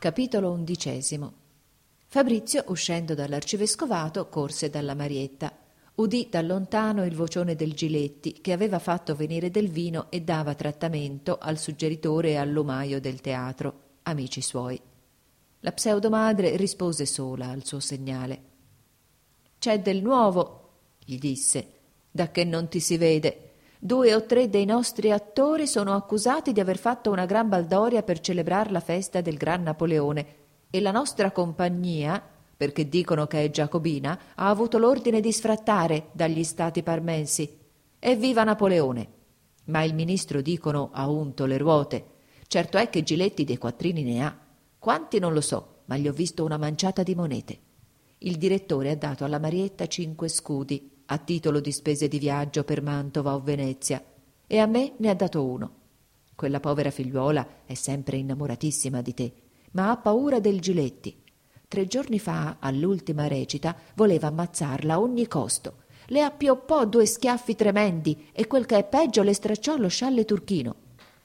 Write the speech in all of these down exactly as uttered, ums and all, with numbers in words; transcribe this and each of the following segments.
Capitolo undicesimo. Fabrizio, uscendo dall'arcivescovato, corse dalla Marietta. Udì da lontano il vocione del Giletti, che aveva fatto venire del vino e dava trattamento al suggeritore e al lumaio del teatro, amici suoi. La pseudomadre rispose sola al suo segnale. «C'è del nuovo», gli disse, «da che non ti si vede. Due o tre dei nostri attori sono accusati di aver fatto una gran baldoria per celebrar la festa del Gran Napoleone e la nostra compagnia, perché dicono che è giacobina, ha avuto l'ordine di sfrattare dagli stati parmensi. Evviva Napoleone! Ma il ministro, dicono, ha unto le ruote. Certo è che Giletti dei quattrini ne ha. Quanti non lo so, ma gli ho visto una manciata di monete. Il direttore ha dato alla Marietta cinque scudi a titolo di spese di viaggio per Mantova o Venezia, e a me ne ha dato uno. Quella povera figliuola è sempre innamoratissima di te, ma ha paura del Giletti. Tre giorni fa, all'ultima recita, voleva ammazzarla a ogni costo. Le appioppò due schiaffi tremendi e quel che è peggio le stracciò lo scialle turchino.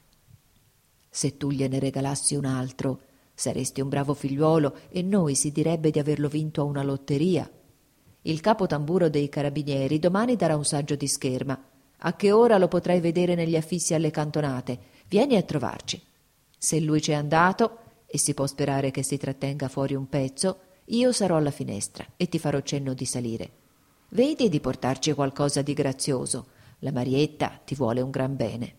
Se tu gliene regalassi un altro, saresti un bravo figliuolo e noi si direbbe di averlo vinto a una lotteria. Il capo tamburo dei carabinieri domani darà un saggio di scherma. A che ora lo potrai vedere negli affissi alle cantonate? Vieni a trovarci. Se lui c'è andato, e si può sperare che si trattenga fuori un pezzo, io sarò alla finestra e ti farò cenno di salire. Vedi di portarci qualcosa di grazioso. La Marietta ti vuole un gran bene.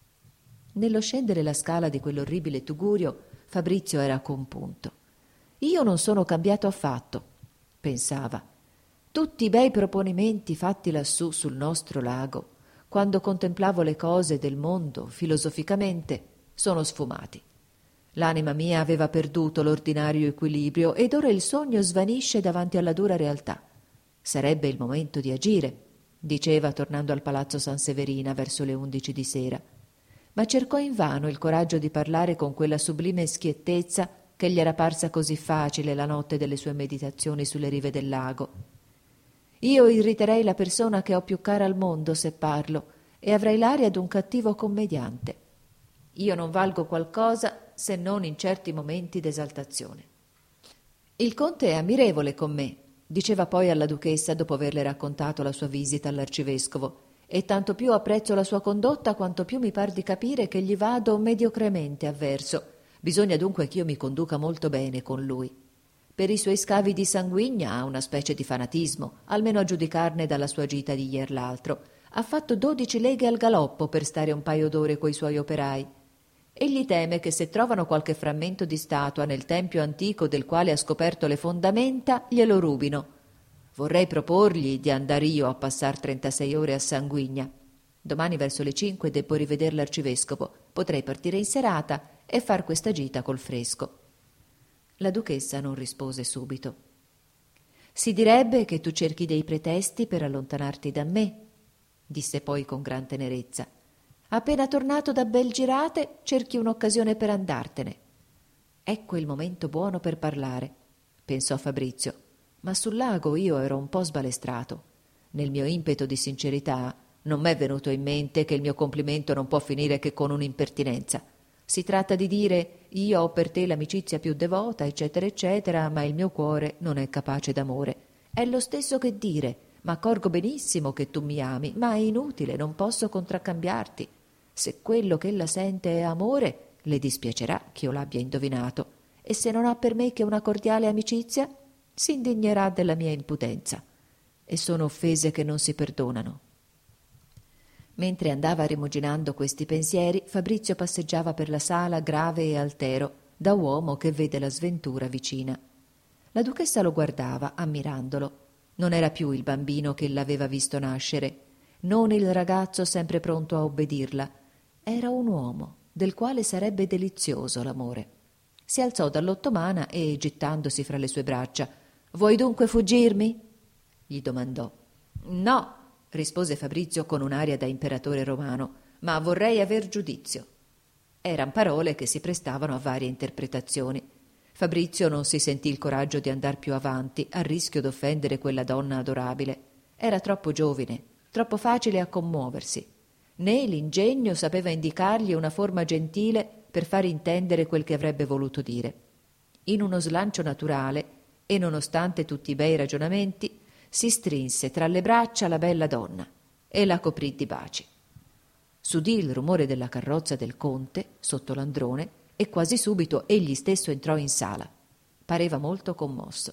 Nello scendere la scala di quell'orribile tugurio, Fabrizio era compunto. Io non sono cambiato affatto, pensava. Tutti i bei proponimenti fatti lassù sul nostro lago, quando contemplavo le cose del mondo filosoficamente, sono sfumati. L'anima mia aveva perduto l'ordinario equilibrio ed ora il sogno svanisce davanti alla dura realtà. Sarebbe il momento di agire, diceva tornando al palazzo Sanseverina verso le undici di sera, ma cercò invano il coraggio di parlare con quella sublime schiettezza che gli era parsa così facile la notte delle sue meditazioni sulle rive del lago. Io irriterei la persona che ho più cara al mondo se parlo e avrei l'aria d'un cattivo commediante. Io non valgo qualcosa se non in certi momenti d'esaltazione. Il conte è ammirevole con me, diceva poi alla duchessa dopo averle raccontato la sua visita all'arcivescovo, e tanto più apprezzo la sua condotta quanto più mi par di capire che gli vado mediocremente avverso. Bisogna dunque che io mi conduca molto bene con lui. Per i suoi scavi di sanguigna ha una specie di fanatismo, almeno a giudicarne dalla sua gita di ier l'altro. Ha fatto dodici leghe al galoppo per stare un paio d'ore coi suoi operai. Egli teme che se trovano qualche frammento di statua nel tempio antico del quale ha scoperto le fondamenta, glielo rubino. Vorrei proporgli di andar io a passar trentasei ore a Sanguigna. Domani verso le cinque debbo riveder l'arcivescovo. Potrei partire in serata e far questa gita col fresco. La duchessa non rispose subito. Si direbbe che tu cerchi dei pretesti per allontanarti da me, disse poi con gran tenerezza. Appena tornato da Belgirate cerchi un'occasione per andartene. Ecco il momento buono per parlare, pensò Fabrizio, ma sul lago io ero un po' sbalestrato. Nel mio impeto di sincerità non m'è venuto in mente che il mio complimento non può finire che con un'impertinenza. Si tratta di dire io ho per te l'amicizia più devota, eccetera, eccetera, ma il mio cuore non è capace d'amore. È lo stesso che dire, ma accorgo benissimo che tu mi ami, ma è inutile, non posso contraccambiarti. Se quello che ella sente è amore, le dispiacerà che io l'abbia indovinato, e se non ha per me che una cordiale amicizia, si indignerà della mia impudenza. E sono offese che non si perdonano. Mentre andava rimuginando questi pensieri, Fabrizio passeggiava per la sala grave e altero, da uomo che vede la sventura vicina. La duchessa lo guardava, ammirandolo. Non era più il bambino che l'aveva visto nascere, non il ragazzo sempre pronto a obbedirla. Era un uomo, del quale sarebbe delizioso l'amore. Si alzò dall'ottomana e, gettandosi fra le sue braccia, «Vuoi dunque fuggirmi?» gli domandò. «No», rispose Fabrizio con un'aria da imperatore romano, «ma vorrei aver giudizio». Eran parole che si prestavano a varie interpretazioni. Fabrizio non si sentì il coraggio di andar più avanti, a rischio d'offendere quella donna adorabile. Era troppo giovine, troppo facile a commuoversi. Né l'ingegno sapeva indicargli una forma gentile per far intendere quel che avrebbe voluto dire. in uno slancio naturale e, nonostante tutti i bei ragionamenti, si strinse tra le braccia la bella donna e la coprì di baci. S'udì il rumore della carrozza del conte sotto l'androne e quasi subito egli stesso entrò in sala. Pareva molto commosso.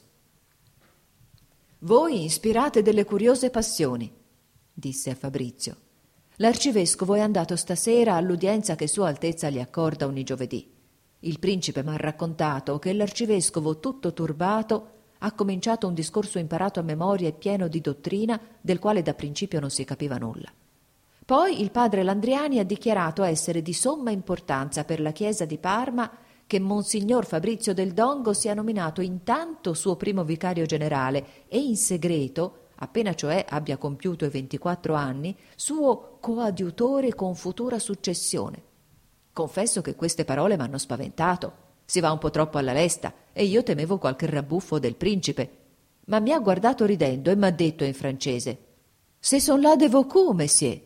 «Voi ispirate delle curiose passioni», disse a Fabrizio. «L'arcivescovo è andato stasera all'udienza che Sua Altezza gli accorda ogni giovedì. Il principe m'ha raccontato che l'arcivescovo, tutto turbato, ha cominciato un discorso imparato a memoria e pieno di dottrina, del quale da principio non si capiva nulla. Poi il padre Landriani ha dichiarato essere di somma importanza per la chiesa di Parma che Monsignor Fabrizio del Dongo sia nominato intanto suo primo vicario generale e in segreto, appena cioè abbia compiuto i ventiquattro anni, suo coadiutore con futura successione. Confesso che queste parole m'hanno spaventato. Si va un po' troppo alla lesta e io temevo qualche rabbuffo del principe. Ma mi ha guardato ridendo e m'ha detto in francese: «C'est son là de beaucoup, messieurs».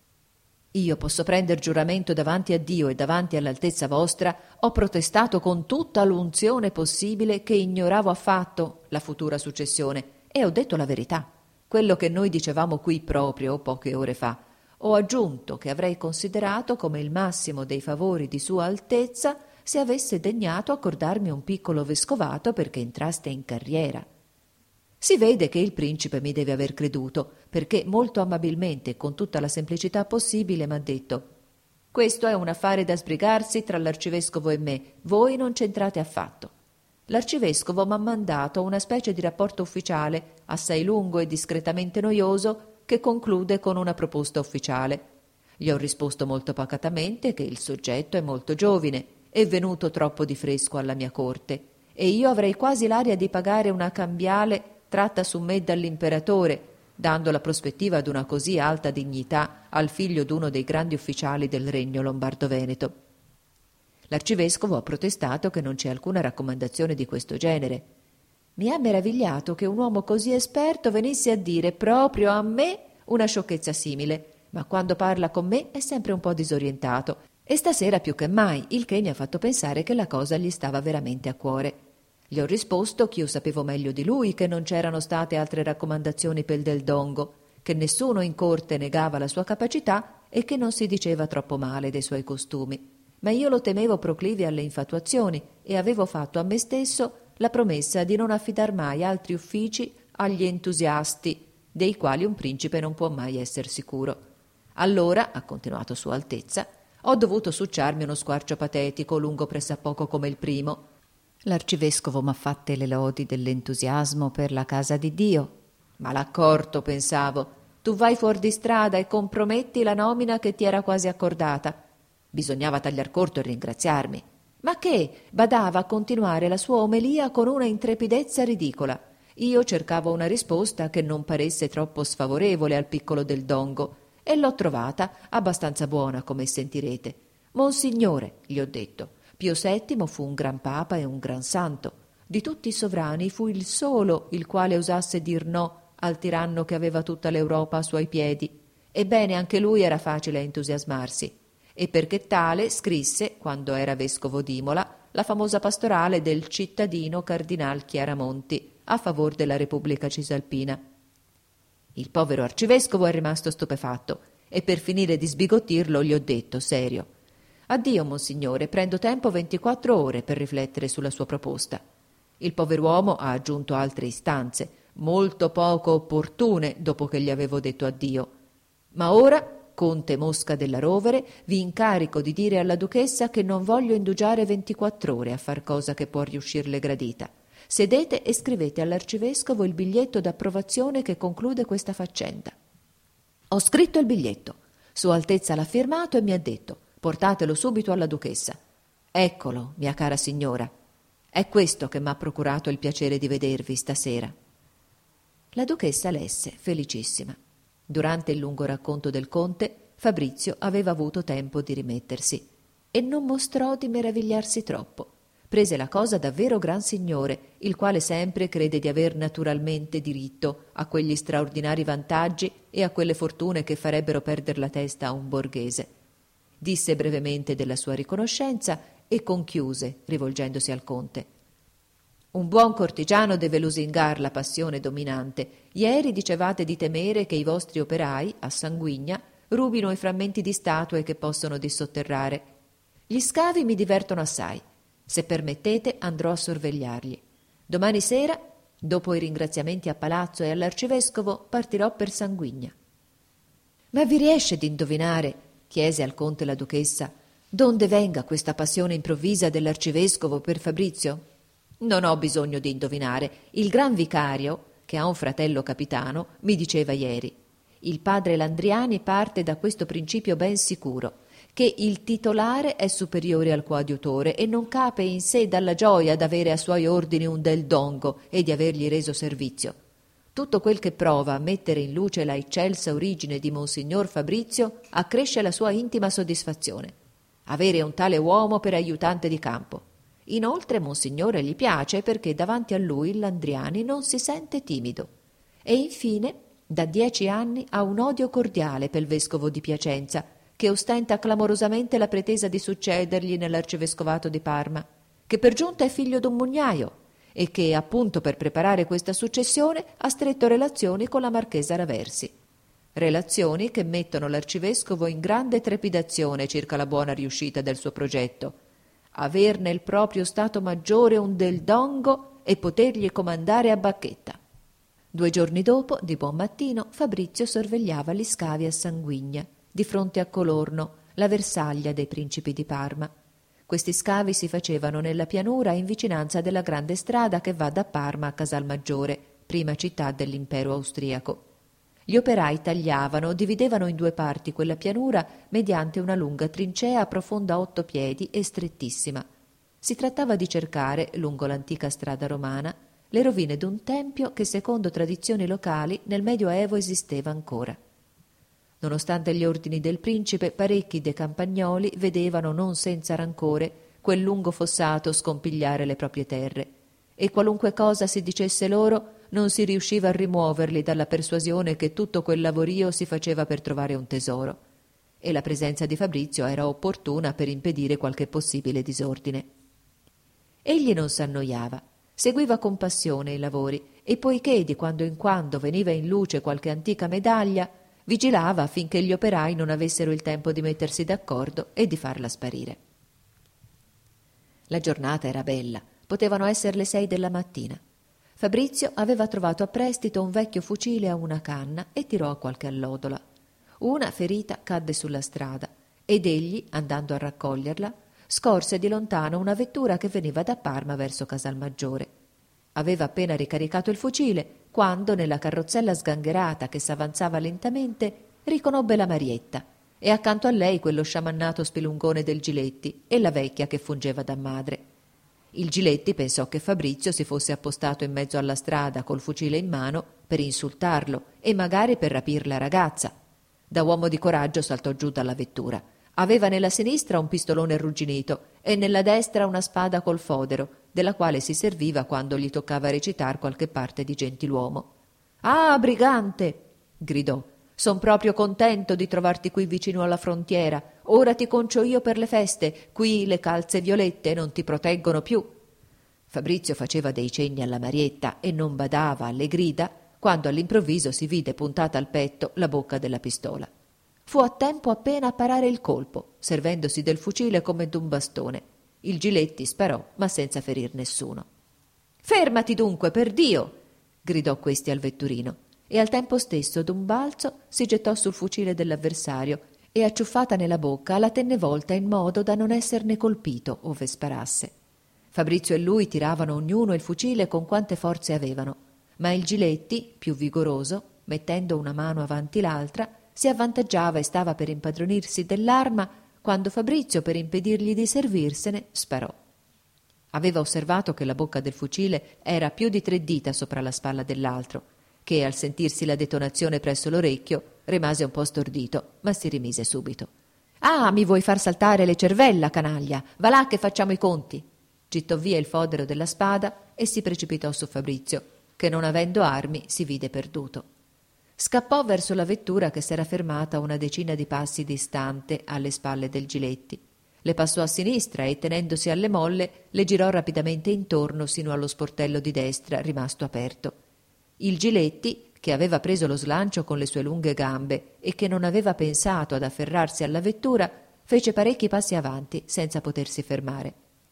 Io posso prender giuramento davanti a Dio e davanti all'Altezza vostra, ho protestato con tutta l'unzione possibile che ignoravo affatto la futura successione e ho detto la verità, quello che noi dicevamo qui proprio poche ore fa. Ho aggiunto che avrei considerato come il massimo dei favori di Sua Altezza se avesse degnato accordarmi un piccolo vescovato perché entraste in carriera. Si vede che il principe mi deve aver creduto, perché molto amabilmente e con tutta la semplicità possibile m'ha detto: «Questo è un affare da sbrigarsi tra l'arcivescovo e me, voi non c'entrate affatto». L'arcivescovo m'ha mandato una specie di rapporto ufficiale, assai lungo e discretamente noioso, che conclude con una proposta ufficiale. Gli ho risposto molto pacatamente che il soggetto è molto giovine, è venuto troppo di fresco alla mia corte, e io avrei quasi l'aria di pagare una cambiale tratta su me dall'imperatore, dando la prospettiva d'una così alta dignità al figlio d'uno dei grandi ufficiali del regno lombardo-veneto. L'arcivescovo ha protestato che non c'è alcuna raccomandazione di questo genere. Mi ha meravigliato che un uomo così esperto venisse a dire proprio a me una sciocchezza simile, ma quando parla con me è sempre un po' disorientato, e stasera più che mai, il che mi ha fatto pensare che la cosa gli stava veramente a cuore. Gli ho risposto che io sapevo meglio di lui che non c'erano state altre raccomandazioni per Del Dongo, che nessuno in corte negava la sua capacità e che non si diceva troppo male dei suoi costumi, ma io lo temevo proclive alle infatuazioni e avevo fatto a me stesso la promessa di non affidar mai altri uffici agli entusiasti, dei quali un principe non può mai esser sicuro. Allora, ha continuato Sua Altezza, ho dovuto succiarmi uno squarcio patetico lungo pressappoco come il primo. L'arcivescovo m'ha fatte le lodi dell'entusiasmo per la casa di Dio. Ma l'accorto, pensavo, tu vai fuor di strada e comprometti la nomina che ti era quasi accordata. Bisognava tagliar corto e ringraziarmi. Ma che? Badava a continuare la sua omelia con una intrepidezza ridicola. Io cercavo una risposta che non paresse troppo sfavorevole al piccolo Del Dongo e l'ho trovata abbastanza buona, come sentirete. Monsignore, gli ho detto, Pio settimo fu un gran papa e un gran santo. Di tutti i sovrani fu il solo il quale osasse dir no al tiranno che aveva tutta l'Europa a suoi piedi. Ebbene, anche lui era facile a entusiasmarsi. E perché tale scrisse, quando era vescovo d'Imola, la famosa pastorale del cittadino Cardinal Chiaramonti a favor della Repubblica Cisalpina. Il povero arcivescovo è rimasto stupefatto e per finire di sbigottirlo gli ho detto serio: «Addio, monsignore, prendo tempo ventiquattro ore per riflettere sulla sua proposta». Il pover'uomo ha aggiunto altre istanze, molto poco opportune dopo che gli avevo detto addio. «Ma ora, conte Mosca della Rovere, vi incarico di dire alla duchessa che non voglio indugiare ventiquattro ore a far cosa che può riuscirle gradita. Sedete e scrivete all'arcivescovo il biglietto d'approvazione che conclude questa faccenda». Ho scritto il biglietto. Sua Altezza l'ha firmato e mi ha detto: «Portatelo subito alla duchessa». Eccolo, mia cara signora. È questo che m'ha procurato il piacere di vedervi stasera. La duchessa lesse, felicissima. Durante il lungo racconto del conte, Fabrizio aveva avuto tempo di rimettersi e non mostrò di meravigliarsi troppo. Prese la cosa davvero gran signore, il quale sempre crede di aver naturalmente diritto a quegli straordinari vantaggi e a quelle fortune che farebbero perder la testa a un borghese. Disse brevemente della sua riconoscenza e conchiuse, rivolgendosi al conte: Un buon cortigiano deve lusingar la passione dominante. Ieri dicevate di temere che i vostri operai, a sanguigna, rubino i frammenti di statue che possono dissotterrare. Gli scavi mi divertono assai. Se permettete, andrò a sorvegliarli. Domani sera, dopo i ringraziamenti a palazzo e all'arcivescovo, partirò per Sanguigna. Ma vi riesce di indovinare, chiese al conte la duchessa, donde venga questa passione improvvisa dell'arcivescovo per Fabrizio? Non ho bisogno di indovinare. Il gran vicario, che ha un fratello capitano, mi diceva ieri. Il padre Landriani parte da questo principio ben sicuro, che il titolare è superiore al coadiutore e non cape in sé dalla gioia d'avere a suoi ordini un del dongo e di avergli reso servizio. Tutto quel che prova a mettere in luce la eccelsa origine di Monsignor Fabrizio accresce la sua intima soddisfazione. Avere un tale uomo per aiutante di campo. Inoltre Monsignore gli piace perché davanti a lui il Landriani non si sente timido. E infine, da dieci anni ha un odio cordiale pel vescovo di Piacenza, che ostenta clamorosamente la pretesa di succedergli nell'arcivescovato di Parma, che per giunta è figlio d'un mugnaio e che, appunto per preparare questa successione, ha stretto relazioni con la marchesa Raversi. Relazioni che mettono l'arcivescovo in grande trepidazione circa la buona riuscita del suo progetto. Aver nel proprio stato maggiore un del dongo e potergli comandare a bacchetta. Due giorni dopo, di buon mattino, Fabrizio sorvegliava gli scavi a Sanguigna, di fronte a Colorno, la Versaglia dei principi di Parma. Questi scavi si facevano nella pianura in vicinanza della grande strada che va da Parma a Casalmaggiore, prima città dell'impero austriaco. Gli operai tagliavano, dividevano in due parti quella pianura mediante una lunga trincea profonda otto piedi e strettissima. Si trattava di cercare, lungo l'antica strada romana, le rovine d'un tempio che, secondo tradizioni locali, nel Medioevo esisteva ancora. Nonostante gli ordini del principe, parecchi dei campagnoli vedevano non senza rancore quel lungo fossato scompigliare le proprie terre, e qualunque cosa si dicesse loro non si riusciva a rimuoverli dalla persuasione che tutto quel lavorio si faceva per trovare un tesoro, e la presenza di Fabrizio era opportuna per impedire qualche possibile disordine. Egli non s'annoiava, seguiva con passione i lavori, e poiché di quando in quando veniva in luce qualche antica medaglia, vigilava affinché gli operai non avessero il tempo di mettersi d'accordo e di farla sparire. La giornata era bella, potevano essere le sei della mattina. Fabrizio aveva trovato a prestito un vecchio fucile a una canna e tirò a qualche allodola. Una ferita cadde sulla strada ed egli, andando a raccoglierla, scorse di lontano una vettura che veniva da Parma verso Casalmaggiore. Aveva appena ricaricato il fucile quando, nella carrozzella sgangherata che s'avanzava lentamente, riconobbe la Marietta e accanto a lei quello sciamannato spilungone del Giletti e la vecchia che fungeva da madre. Il Giletti pensò che Fabrizio si fosse appostato in mezzo alla strada col fucile in mano per insultarlo e magari per rapir la ragazza. Da uomo di coraggio saltò giù dalla vettura. Aveva nella sinistra un pistolone arrugginito e nella destra una spada col fodero, della quale si serviva quando gli toccava recitar qualche parte di gentiluomo. «Ah, brigante!» gridò. «Son proprio contento di trovarti qui vicino alla frontiera. Ora ti concio io per le feste. Qui le calze violette non ti proteggono più». Fabrizio faceva dei cenni alla Marietta e non badava alle grida, quando all'improvviso si vide puntata al petto la bocca della pistola. Fu a tempo appena a parare il colpo, servendosi del fucile come d'un bastone. Il Giletti sparò, ma senza ferir nessuno. «Fermati dunque, per Dio!» gridò questi al vetturino, e al tempo stesso d'un balzo si gettò sul fucile dell'avversario e, acciuffata nella bocca, la tenne volta in modo da non esserne colpito ove sparasse. Fabrizio e lui tiravano ognuno il fucile con quante forze avevano, ma il Giletti, più vigoroso, mettendo una mano avanti l'altra, si avvantaggiava e stava per impadronirsi dell'arma quando Fabrizio, per impedirgli di servirsene, sparò. Aveva osservato che la bocca del fucile era più di tre dita sopra la spalla dell'altro, che al sentirsi la detonazione presso l'orecchio rimase un po' stordito, ma si rimise subito. «Ah, mi vuoi far saltare le cervella, canaglia! Va là che facciamo i conti!» Gittò via il fodero della spada e si precipitò su Fabrizio, che non avendo armi si vide perduto. Scappò verso la vettura che s'era fermata a una decina di passi distante alle spalle del Giletti. le passò a sinistra e, tenendosi alle molle, le girò rapidamente intorno sino allo sportello di destra, rimasto aperto. Il Giletti, che aveva preso lo slancio con le sue lunghe gambe e che non aveva pensato ad afferrarsi alla vettura, fece parecchi passi avanti senza potersi fermare.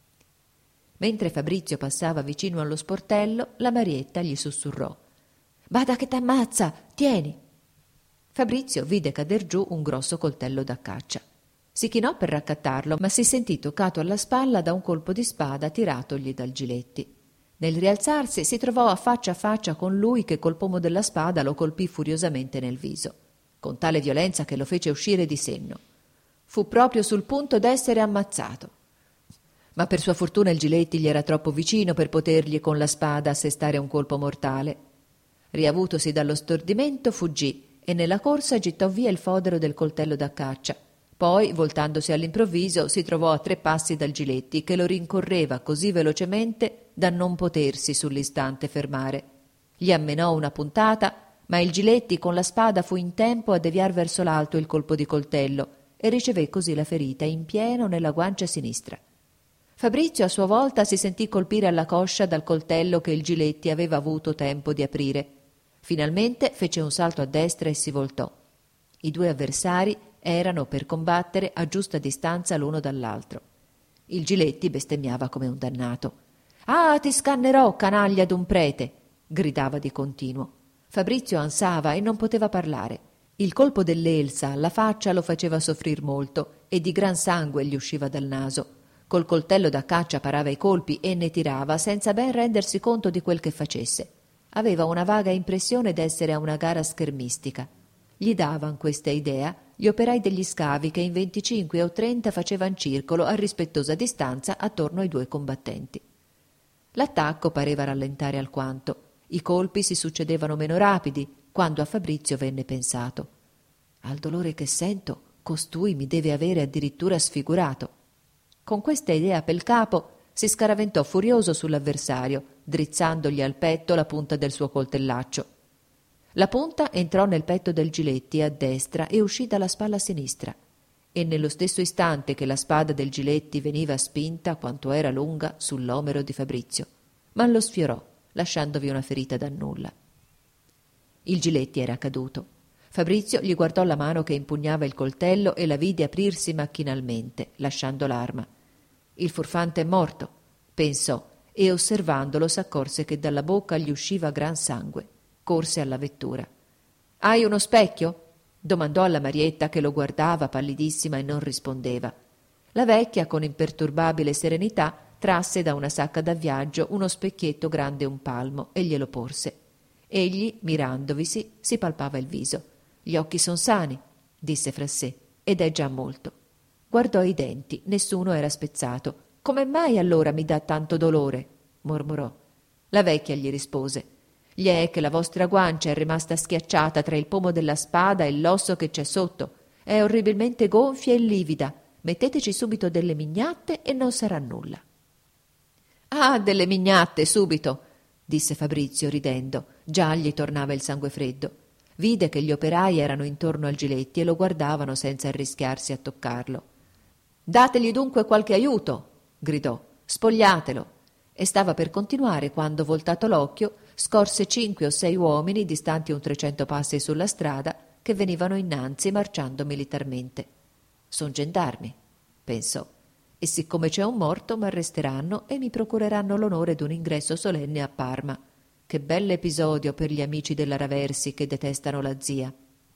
Mentre Fabrizio passava vicino allo sportello, la Marietta gli sussurrò: «Bada che t'ammazza, tieni!» Fabrizio vide cader giù un grosso coltello da caccia. Si chinò per raccattarlo, ma si sentì toccato alla spalla da un colpo di spada tiratogli dal Giletti. Nel rialzarsi si trovò a faccia a faccia con lui che col pomo della spada lo colpì furiosamente nel viso, con tale violenza che lo fece uscire di senno. Fu proprio sul punto d'essere ammazzato. Ma per sua fortuna il Giletti gli era troppo vicino per potergli con la spada assestare un colpo mortale. Riavutosi dallo stordimento, fuggì e nella corsa gittò via il fodero del coltello da caccia. Poi, voltandosi all'improvviso, si trovò a tre passi dal Giletti, che lo rincorreva così velocemente da non potersi sull'istante fermare. Gli ammenò una puntata, ma il Giletti con la spada fu in tempo a deviar verso l'alto il colpo di coltello e ricevé così la ferita in pieno nella guancia sinistra. Fabrizio a sua volta si sentì colpire alla coscia dal coltello che il Giletti aveva avuto tempo di aprire. Finalmente fece un salto a destra e si voltò. I due avversari erano per combattere a giusta distanza l'uno dall'altro. Il Giletti bestemmiava come un dannato. «Ah, ti scannerò, canaglia d'un prete!» gridava di continuo. Fabrizio ansava e non poteva parlare. Il colpo dell'elsa alla faccia lo faceva soffrir molto e di gran sangue gli usciva dal naso. Col coltello da caccia parava i colpi e ne tirava senza ben rendersi conto di quel che facesse. Aveva una vaga impressione d'essere a una gara schermistica. Gli davan questa idea gli operai degli scavi che in venticinque o trenta facevan circolo a rispettosa distanza attorno ai due combattenti. L'attacco pareva rallentare alquanto. I colpi si succedevano meno rapidi, quando a Fabrizio venne pensato: «Al dolore che sento, costui mi deve avere addirittura sfigurato». Con questa idea pel capo si scaraventò furioso sull'avversario, drizzandogli al petto la punta del suo coltellaccio. La punta entrò nel petto del Giletti a destra e uscì dalla spalla sinistra, e nello stesso istante che la spada del Giletti veniva spinta quanto era lunga sull'omero di Fabrizio, ma lo sfiorò, lasciandovi una ferita da nulla. Il Giletti era caduto. Fabrizio gli guardò la mano che impugnava il coltello e la vide aprirsi macchinalmente, lasciando l'arma. «Il furfante è morto», pensò, e osservandolo s'accorse che dalla bocca gli usciva gran sangue. Corse alla vettura. «Hai uno specchio?» domandò alla Marietta, che lo guardava pallidissima e non rispondeva. La vecchia, con imperturbabile serenità, trasse da una sacca da viaggio uno specchietto grande un palmo e glielo porse. Egli, mirandovisi, si palpava il viso. «Gli occhi son sani», disse fra sé, «ed è già molto». Guardò i denti, nessuno era spezzato. «Come mai allora mi dà tanto dolore?» mormorò. La vecchia gli rispose: «Gli è che la vostra guancia è rimasta schiacciata tra il pomo della spada e l'osso che c'è sotto. È orribilmente gonfia e livida. Metteteci subito delle mignatte e non sarà nulla». «Ah, delle mignatte, subito!» disse Fabrizio ridendo. Già gli tornava il sangue freddo. Vide che gli operai erano intorno al Giletti e lo guardavano senza arrischiarsi a toccarlo. «Dategli dunque qualche aiuto!» gridò. «Spogliatelo!» E stava per continuare quando, voltato l'occhio, scorse cinque o sei uomini distanti un trecento passi sulla strada che venivano innanzi marciando militarmente. «Son gendarmi», pensò, «e siccome c'è un morto m'arresteranno e mi procureranno l'onore d'un ingresso solenne a Parma. Che bell'episodio per gli amici della Raversi che detestano la zia».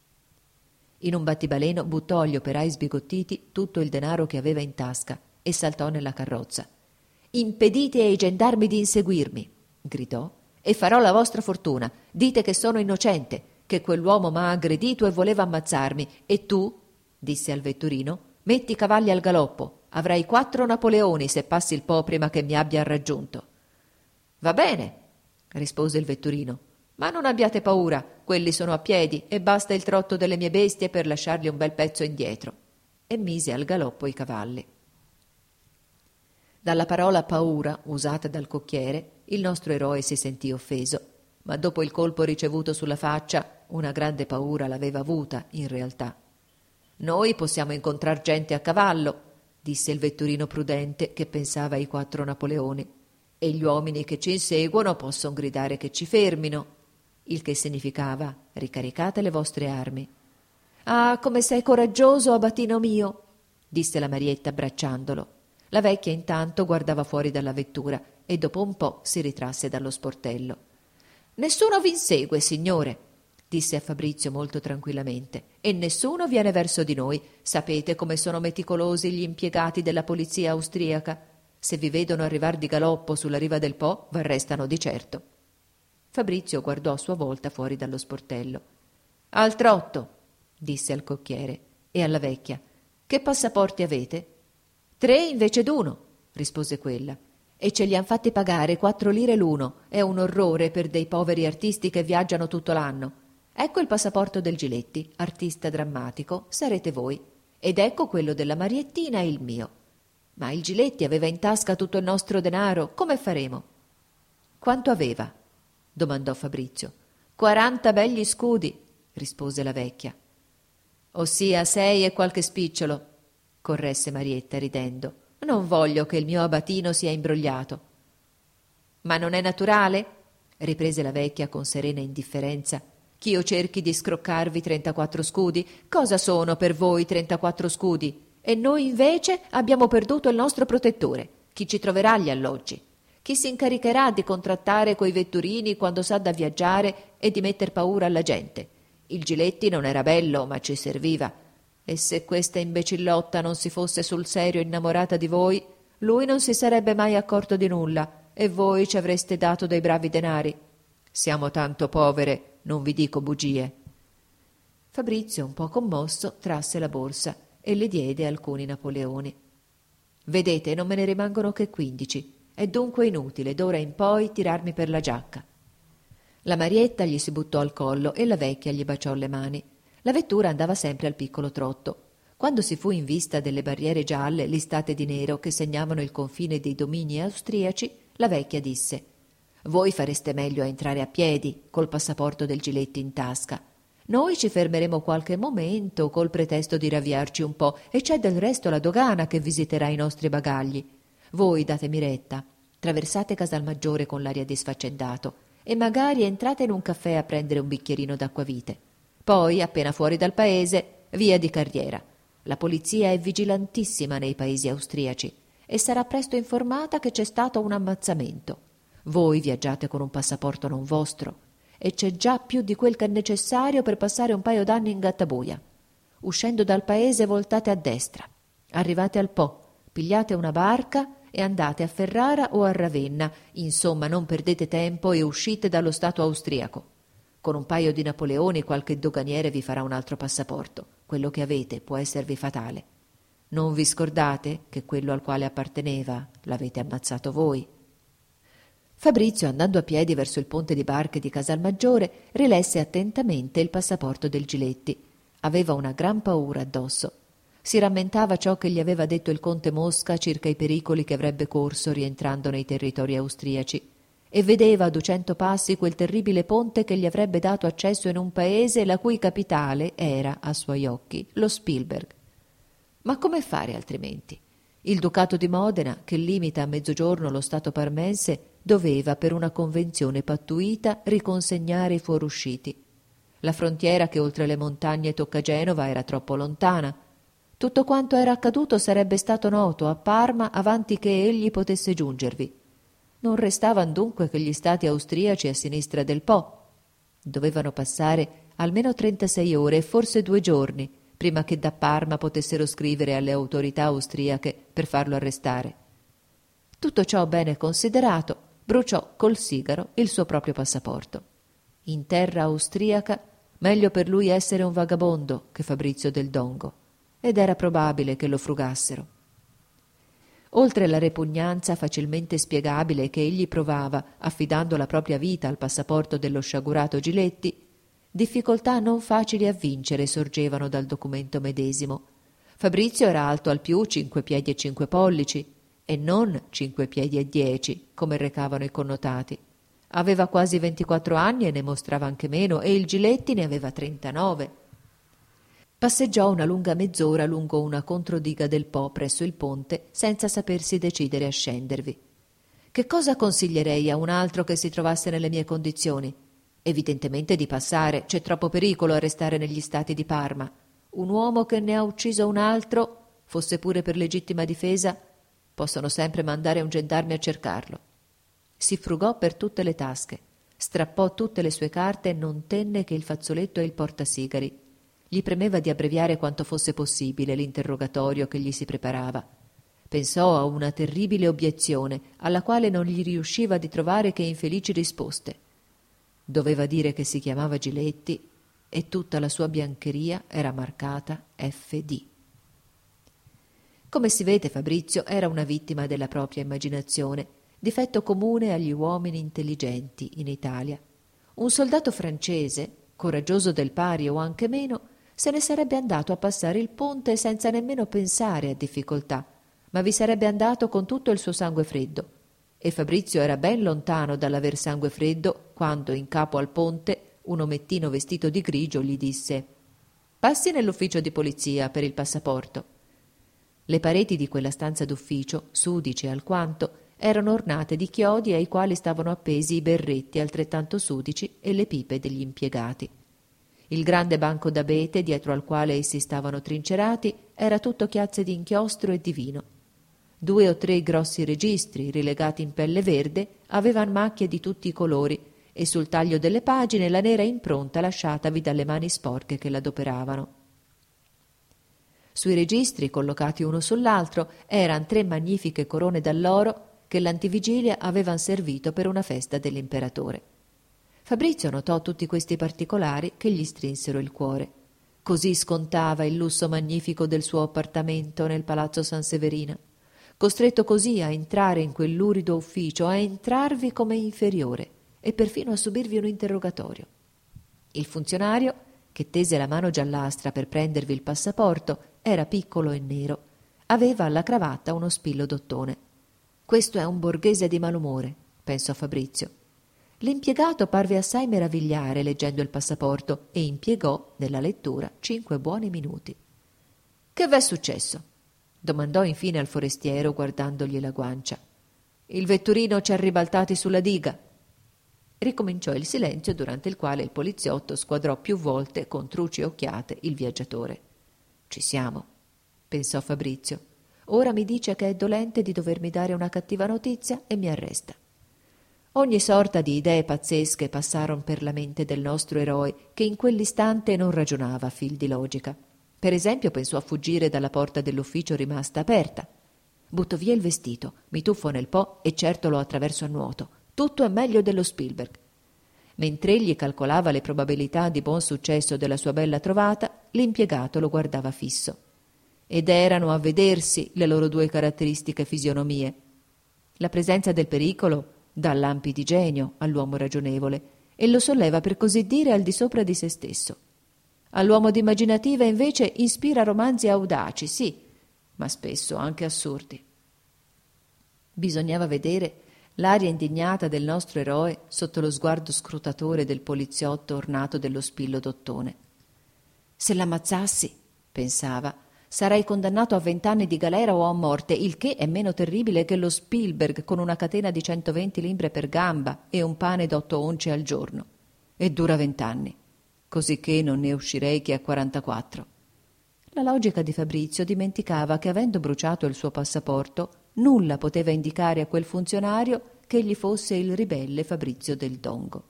In un battibaleno buttò agli operai sbigottiti tutto il denaro che aveva in tasca e saltò nella carrozza. «Impedite ai gendarmi di inseguirmi», gridò, «e farò la vostra fortuna. Dite che sono innocente, che quell'uomo m'ha aggredito e voleva ammazzarmi, e tu», disse al vetturino, «metti i cavalli al galoppo. Avrai quattro Napoleoni se passi il po' prima che mi abbia raggiunto». «Va bene», rispose il vetturino, «ma non abbiate paura, quelli sono a piedi e basta il trotto delle mie bestie per lasciarli un bel pezzo indietro». E mise al galoppo i cavalli. Dalla parola paura, usata dal cocchiere, il nostro eroe si sentì offeso, ma dopo il colpo ricevuto sulla faccia, una grande paura l'aveva avuta in realtà. «Noi possiamo incontrar gente a cavallo», disse il vetturino prudente che pensava ai quattro Napoleoni, e gli uomini che ci inseguono possono gridare che ci fermino, il che significava ricaricate le vostre armi. Ah, come sei coraggioso, abatino mio, disse la Marietta abbracciandolo. La vecchia intanto guardava fuori dalla vettura e dopo un po' si ritrasse dallo sportello. Nessuno vi insegue, signore, disse a Fabrizio molto tranquillamente, e nessuno viene verso di noi. Sapete come sono meticolosi gli impiegati della polizia austriaca. Se vi vedono arrivar di galoppo sulla riva del Po, v'arrestano di certo. Fabrizio guardò a sua volta fuori dallo sportello. Al trotto, disse al cocchiere, e alla vecchia. Che passaporti avete? Tre invece d'uno, rispose quella, e ce li han fatti pagare quattro lire l'uno. È un orrore per dei poveri artisti che viaggiano tutto l'anno. Ecco il passaporto del Giletti, artista drammatico, sarete voi, ed ecco quello della Mariettina e il mio. Ma il Giletti aveva in tasca tutto il nostro denaro, come faremo? Quanto aveva? Domandò Fabrizio. Quaranta begli scudi, rispose la vecchia. Ossia sei e qualche spicciolo, corresse Marietta ridendo. Non voglio che il mio abatino sia imbrogliato. Ma non è naturale? Riprese la vecchia con serena indifferenza. Ch'io cerchi di scroccarvi trentaquattro scudi? Cosa sono per voi trentaquattro scudi? E noi invece abbiamo perduto il nostro protettore. Chi ci troverà gli alloggi? Chi si incaricherà di contrattare coi vetturini quando sa da viaggiare e di metter paura alla gente? Il Giletti non era bello, ma ci serviva. E se questa imbecillotta non si fosse sul serio innamorata di voi, lui non si sarebbe mai accorto di nulla e voi ci avreste dato dei bravi denari. Siamo tanto povere, non vi dico bugie. Fabrizio, un po' commosso, trasse la borsa e le diede alcuni napoleoni. Vedete, non me ne rimangono che quindici. È dunque inutile d'ora in poi tirarmi per la giacca. La Marietta gli si buttò al collo e la vecchia gli baciò le mani. La vettura andava sempre al piccolo trotto. Quando si fu in vista delle barriere gialle listate di nero che segnavano il confine dei domini austriaci, la vecchia disse: «Voi fareste meglio a entrare a piedi, col passaporto del Giletti in tasca. Noi ci fermeremo qualche momento col pretesto di ravviarci un po' e c'è del resto la dogana che visiterà i nostri bagagli. Voi datemi retta, traversate Casalmaggiore con l'aria di sfaccendato e magari entrate in un caffè a prendere un bicchierino d'acquavite. Poi, appena fuori dal paese, via di carriera. La polizia è vigilantissima nei paesi austriaci e sarà presto informata che c'è stato un ammazzamento. Voi viaggiate con un passaporto non vostro e c'è già più di quel che è necessario per passare un paio d'anni in gattabuia. Uscendo dal paese voltate a destra, arrivate al Po, pigliate una barca e andate a Ferrara o a Ravenna, insomma non perdete tempo e uscite dallo Stato austriaco. Con un paio di napoleoni qualche doganiere vi farà un altro passaporto. Quello che avete può esservi fatale. Non vi scordate che quello al quale apparteneva l'avete ammazzato voi». Fabrizio, andando a piedi verso il ponte di barche di Casalmaggiore, rilesse attentamente il passaporto del Giletti. Aveva una gran paura addosso. Si rammentava ciò che gli aveva detto il conte Mosca circa i pericoli che avrebbe corso rientrando nei territori austriaci e vedeva a duecento passi quel terribile ponte che gli avrebbe dato accesso in un paese la cui capitale era, a suoi occhi, lo Spielberg. Ma come fare altrimenti? Il Ducato di Modena, che limita a mezzogiorno lo Stato parmense, doveva, per una convenzione pattuita, riconsegnare i fuorusciti. La frontiera che oltre le montagne tocca Genova era troppo lontana. Tutto quanto era accaduto sarebbe stato noto a Parma avanti che egli potesse giungervi. Non restavan dunque che gli stati austriaci a sinistra del Po. Dovevano passare almeno trentasei ore e forse due giorni prima che da Parma potessero scrivere alle autorità austriache per farlo arrestare. Tutto ciò bene considerato, bruciò col sigaro il suo proprio passaporto. In terra austriaca meglio per lui essere un vagabondo che Fabrizio del Dongo, ed era probabile che lo frugassero. Oltre la repugnanza facilmente spiegabile che egli provava affidando la propria vita al passaporto dello sciagurato Giletti, difficoltà non facili a vincere sorgevano dal documento medesimo. Fabrizio era alto al più cinque piedi e cinque pollici, e non cinque piedi e dieci, come recavano i connotati. Aveva quasi ventiquattro anni e ne mostrava anche meno, e il Giletti ne aveva trentanove. Passeggiò una lunga mezz'ora lungo una controdiga del Po presso il ponte senza sapersi decidere a scendervi. Che cosa consiglierei a un altro che si trovasse nelle mie condizioni? Evidentemente di passare, c'è troppo pericolo a restare negli stati di Parma. Un uomo che ne ha ucciso un altro, fosse pure per legittima difesa, possono sempre mandare un gendarme a cercarlo. Si frugò per tutte le tasche, strappò tutte le sue carte e non tenne che il fazzoletto e il portasigari. Gli premeva di abbreviare quanto fosse possibile l'interrogatorio che gli si preparava. Pensò a una terribile obiezione, alla quale non gli riusciva di trovare che infelici risposte. Doveva dire che si chiamava Giletti e tutta la sua biancheria era marcata F D. Come si vede, Fabrizio era una vittima della propria immaginazione, difetto comune agli uomini intelligenti in Italia. Un soldato francese, coraggioso del pari o anche meno, se ne sarebbe andato a passare il ponte senza nemmeno pensare a difficoltà, ma vi sarebbe andato con tutto il suo sangue freddo. E Fabrizio era ben lontano dall'aver sangue freddo quando, in capo al ponte, un omettino vestito di grigio gli disse: «Passi nell'ufficio di polizia per il passaporto». Le pareti di quella stanza d'ufficio, sudice alquanto, erano ornate di chiodi ai quali stavano appesi i berretti altrettanto sudici e le pipe degli impiegati. Il grande banco d'abete, dietro al quale essi stavano trincerati, era tutto chiazze di inchiostro e di vino. Due o tre grossi registri, rilegati in pelle verde, avevano macchie di tutti i colori e sul taglio delle pagine la nera impronta lasciatavi dalle mani sporche che l'adoperavano. Sui registri, collocati uno sull'altro, eran tre magnifiche corone d'alloro che l'antivigilia avevan servito per una festa dell'imperatore. Fabrizio notò tutti questi particolari che gli strinsero il cuore. Così scontava il lusso magnifico del suo appartamento nel palazzo Sanseverina. Costretto così a entrare in quel lurido ufficio, a entrarvi come inferiore e perfino a subirvi un interrogatorio. Il funzionario, che tese la mano giallastra per prendervi il passaporto, era piccolo e nero. Aveva alla cravatta uno spillo d'ottone. «Questo è un borghese di malumore», pensò Fabrizio. L'impiegato parve assai meravigliare leggendo il passaporto e impiegò nella lettura cinque buoni minuti. «Che v'è successo?» domandò infine al forestiero guardandogli la guancia. «Il vetturino ci ha ribaltati sulla diga». Ricominciò il silenzio durante il quale il poliziotto squadrò più volte con truci occhiate il viaggiatore. «Ci siamo», pensò Fabrizio. «Ora mi dice che è dolente di dovermi dare una cattiva notizia e mi arresta». Ogni sorta di idee pazzesche passarono per la mente del nostro eroe, che in quell'istante non ragionava a fil di logica. Per esempio pensò a fuggire dalla porta dell'ufficio rimasta aperta. «Butto via il vestito, mi tuffo nel Po e certo lo attraverso a nuoto. Tutto è meglio dello Spielberg». Mentr'egli calcolava le probabilità di buon successo della sua bella trovata, l'impiegato lo guardava fisso. Ed erano a vedersi le loro due caratteristiche fisionomie. La presenza del pericolo dà lampi di genio all'uomo ragionevole e lo solleva per così dire al di sopra di se stesso. All'uomo d'imaginativa invece ispira romanzi audaci, sì, ma spesso anche assurdi. Bisognava vedere l'aria indignata del nostro eroe sotto lo sguardo scrutatore del poliziotto ornato dello spillo d'ottone. «Se l'ammazzassi», pensava, «sarei condannato a vent'anni di galera o a morte, il che è meno terribile che lo Spielberg con una catena di centoventi libbre per gamba e un pane d'otto once al giorno. E dura vent'anni, cosicché non ne uscirei che a quarantaquattro». La logica di Fabrizio dimenticava che, avendo bruciato il suo passaporto, nulla poteva indicare a quel funzionario che egli fosse il ribelle Fabrizio del Dongo.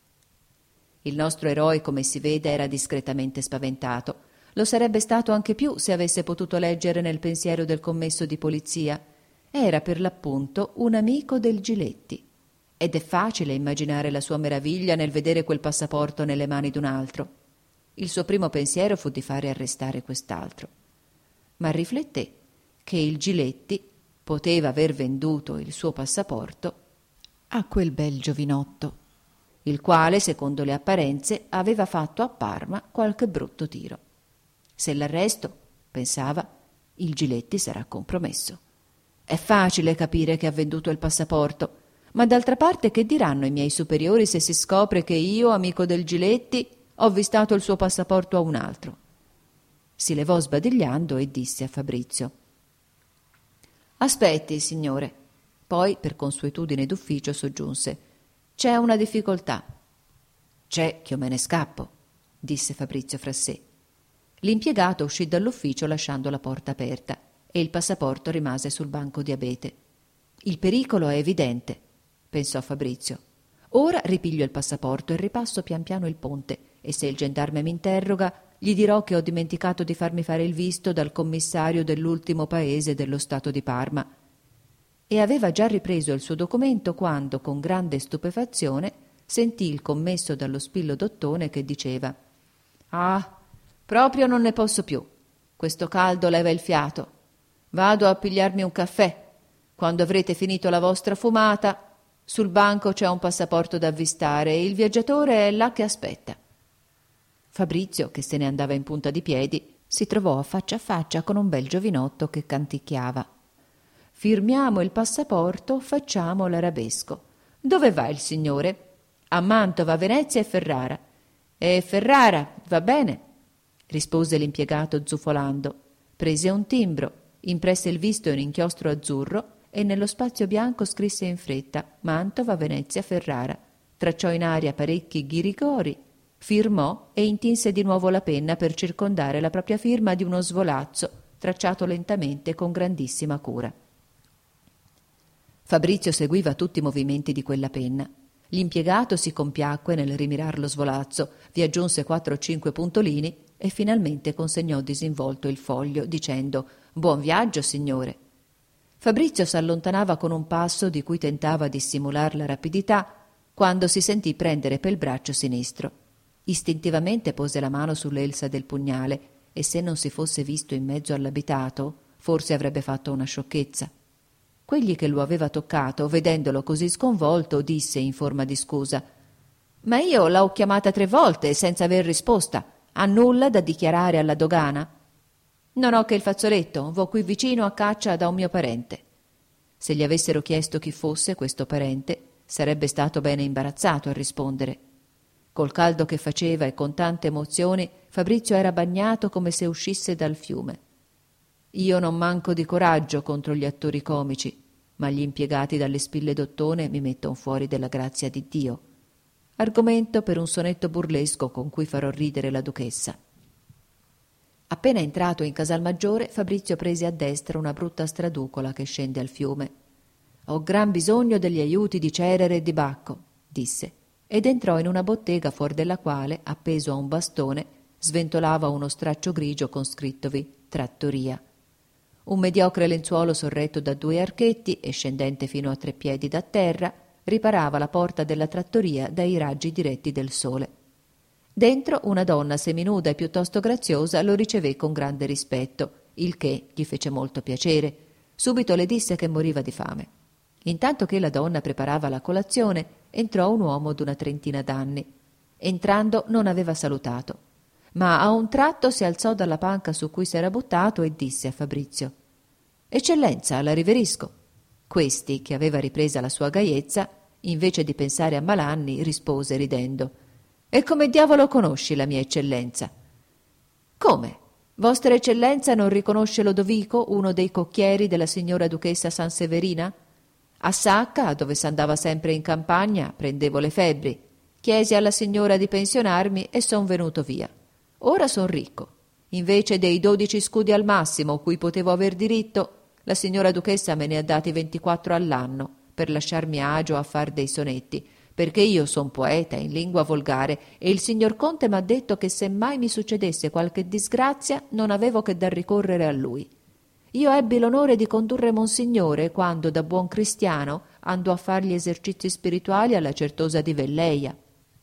Il nostro eroe, come si vede, era discretamente spaventato. Lo sarebbe stato anche più se avesse potuto leggere nel pensiero del commesso di polizia. Era per l'appunto un amico del Giletti. Ed è facile immaginare la sua meraviglia nel vedere quel passaporto nelle mani d'un altro. Il suo primo pensiero fu di fare arrestare quest'altro. Ma rifletté che il Giletti poteva aver venduto il suo passaporto a quel bel giovinotto, il quale, secondo le apparenze, aveva fatto a Parma qualche brutto tiro. Se l'arresto, pensava, il Giletti sarà compromesso. È facile capire che ha venduto il passaporto, ma d'altra parte che diranno i miei superiori se si scopre che io, amico del Giletti, ho vistato il suo passaporto a un altro? Si levò sbadigliando e disse a Fabrizio: «Aspetti, signore». Poi, per consuetudine d'ufficio, soggiunse: «C'è una difficoltà». «C'è ch'io me ne scappo», disse Fabrizio fra sé. L'impiegato uscì dall'ufficio lasciando la porta aperta e il passaporto rimase sul banco di abete. «Il pericolo è evidente», pensò Fabrizio. «Ora ripiglio il passaporto e ripasso pian piano il ponte, e se il gendarme mi interroga gli dirò che ho dimenticato di farmi fare il visto dal commissario dell'ultimo paese dello stato di Parma». E aveva già ripreso il suo documento quando, con grande stupefazione, sentì il commesso dallo spillo d'ottone che diceva: «Ah, proprio non ne posso più. Questo caldo leva il fiato. Vado a pigliarmi un caffè. Quando avrete finito la vostra fumata, sul banco c'è un passaporto da avvistare e il viaggiatore è là che aspetta». Fabrizio, che se ne andava in punta di piedi, si trovò a faccia a faccia con un bel giovinotto che canticchiava: «Firmiamo il passaporto, facciamo l'arabesco. Dove va il signore?» «A Mantova, Venezia e Ferrara». «E Ferrara, va bene», rispose l'impiegato zufolando. Prese un timbro, impresse il visto in inchiostro azzurro e nello spazio bianco scrisse in fretta: «Mantova, Venezia, Ferrara». Tracciò in aria parecchi ghirigori, firmò e intinse di nuovo la penna per circondare la propria firma di uno svolazzo tracciato lentamente con grandissima cura. Fabrizio seguiva tutti i movimenti di quella penna. L'impiegato si compiacque nel rimirar lo svolazzo, vi aggiunse quattro o cinque puntolini e finalmente consegnò disinvolto il foglio, dicendo: «Buon viaggio, signore». Fabrizio s'allontanava con un passo di cui tentava di simular la rapidità, quando si sentì prendere pel braccio sinistro. Istintivamente pose la mano sull'elsa del pugnale e, se non si fosse visto in mezzo all'abitato, forse avrebbe fatto una sciocchezza. Quegli che lo aveva toccato, vedendolo così sconvolto, disse in forma di scusa: «Ma io l'ho chiamata tre volte senza aver risposta. Ha nulla da dichiarare alla dogana?» «Non ho che il fazzoletto, vo qui vicino a caccia da un mio parente». Se gli avessero chiesto chi fosse questo parente, sarebbe stato bene imbarazzato a rispondere. Col caldo che faceva e con tante emozioni, Fabrizio era bagnato come se uscisse dal fiume. «Io non manco di coraggio contro gli attori comici, ma gli impiegati dalle spille d'ottone mi metton fuori della grazia di Dio». Argomento per un sonetto burlesco con cui farò ridere la duchessa. Appena entrato in Casalmaggiore, Fabrizio prese a destra una brutta straducola che scende al fiume. «Ho gran bisogno degli aiuti di Cerere e di Bacco», disse, ed entrò in una bottega fuor della quale, appeso a un bastone, sventolava uno straccio grigio con scrittovi «Trattoria». Un mediocre lenzuolo sorretto da due archetti e scendente fino a tre piedi da terra riparava la porta della trattoria dai raggi diretti del sole. Dentro una donna seminuda e piuttosto graziosa lo ricevé con grande rispetto, il che gli fece molto piacere. Subito le disse che moriva di fame. Intanto che la donna preparava la colazione, entrò un uomo d'una trentina d'anni. Entrando non aveva salutato, ma a un tratto si alzò dalla panca su cui s'era buttato e disse a Fabrizio: «Eccellenza, la riverisco». Questi, che aveva ripresa la sua gaiezza, invece di pensare a malanni, rispose ridendo: «E come diavolo conosci la mia eccellenza?» «Come? Vostra eccellenza non riconosce Lodovico, uno dei cocchieri della signora duchessa Sanseverina? A Sacca, dove s'andava sempre in campagna, prendevo le febbri. Chiesi alla signora di pensionarmi e son venuto via. Ora son ricco. Invece dei dodici scudi al massimo cui potevo aver diritto, la signora duchessa me ne ha dati ventiquattro all'anno per lasciarmi agio a far dei sonetti, perché io son poeta in lingua volgare e il signor conte m'ha detto che se mai mi succedesse qualche disgrazia non avevo che da ricorrere a lui. Io ebbi l'onore di condurre monsignore quando da buon cristiano andò a far gli esercizi spirituali alla Certosa di Velleia».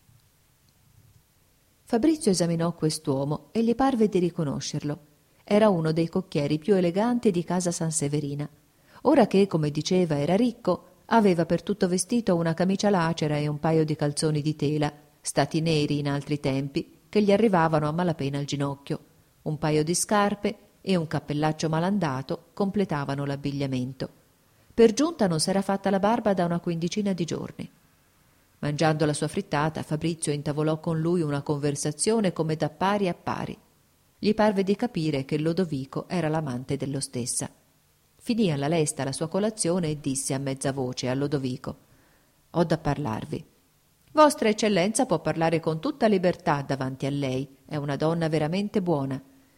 Fabrizio esaminò quest'uomo e gli parve di riconoscerlo. Era uno dei cocchieri più eleganti di casa Sanseverina. Ora che, come diceva, era ricco, aveva per tutto vestito una camicia lacera e un paio di calzoni di tela, stati neri in altri tempi, che gli arrivavano a malapena al ginocchio. Un paio di scarpe e un cappellaccio malandato completavano l'abbigliamento. Per giunta non s'era fatta la barba da una quindicina di giorni. Mangiando la sua frittata, Fabrizio intavolò con lui una conversazione come da pari a pari. gli parve di capire che Lodovico era l'amante dello stessa. Finì alla lesta la sua colazione e disse a mezza voce a Lodovico: «Ho da parlarvi. Vostra eccellenza può parlare con tutta libertà davanti a lei, è una donna veramente buona».